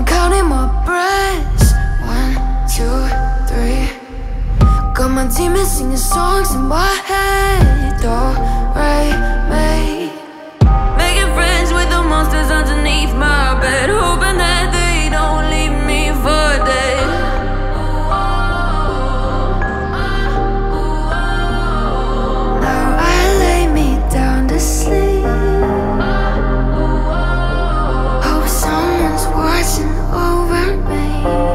counting my breaths. 1, 2, 3. Got my demons singing songs in my head. Do, re, mi. Making friends with the monsters underneath my bed, hoping that they don't leave me for dead. Now I lay me down to sleep. Hope someone's watching over me.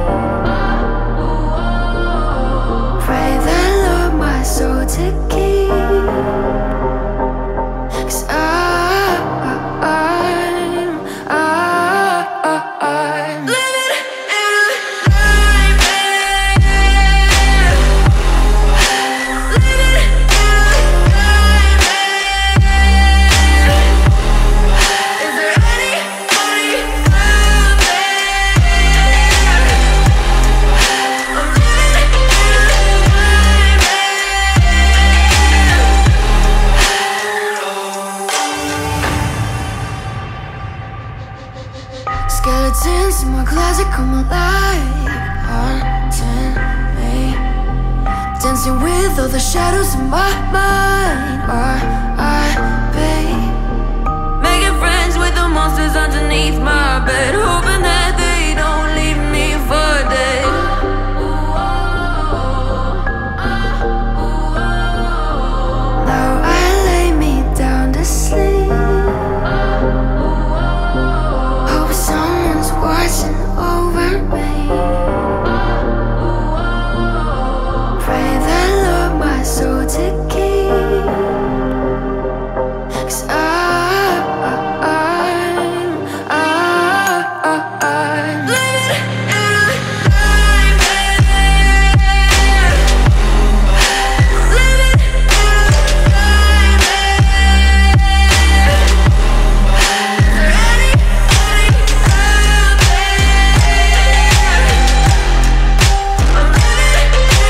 Pray the Lord my soul to keep. 'Cause I'm living in a nightmare. Living in a nightmare. Is there anybody out there? I'm living in a nightmare. Skeletons in my closet come alive, haunting me, dancing with all the shadows in my mind. R.I.P. Making friends with the monsters underneath my bed, hoping that they don't leave me for dead. Now I lay me down to sleep. Hope someone's watching over me. Pray the Lord my soul to keep. 'Cause I'm living in a nightmare. Living in a nightmare. Is there anybody out there? I'm living in a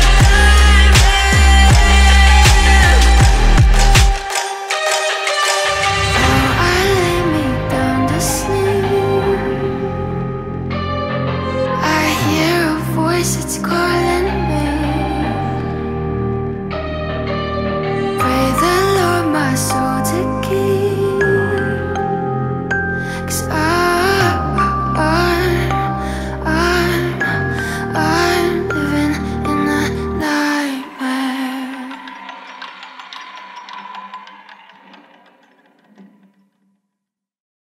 nightmare. Now I lay me down to sleep. I hear a voice, it's calling.